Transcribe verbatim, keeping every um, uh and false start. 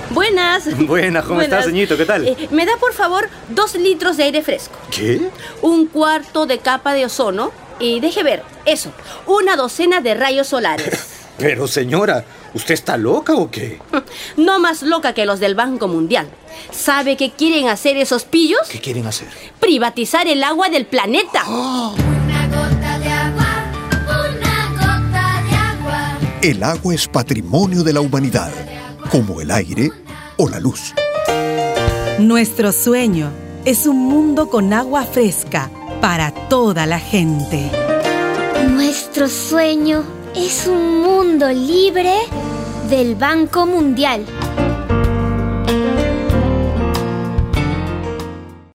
Buenas. Buenas, ¿cómo Buenas. estás, señorito? ¿Qué tal? Eh, ¿Me da, por favor, dos litros de aire fresco? ¿Qué? Un cuarto de capa de ozono y, deje ver, eso, una docena de rayos solares. Pero, señora, ¿usted está loca o qué? No más loca que los del Banco Mundial. ¿Sabe qué quieren hacer esos pillos? ¿Qué quieren hacer? Privatizar el agua del planeta. ¡Oh! Una gota de agua, una gota de agua. El agua es patrimonio de la humanidad, como el aire o la luz. Nuestro sueño es un mundo con agua fresca para toda la gente. Nuestro sueño es un mundo libre del Banco Mundial.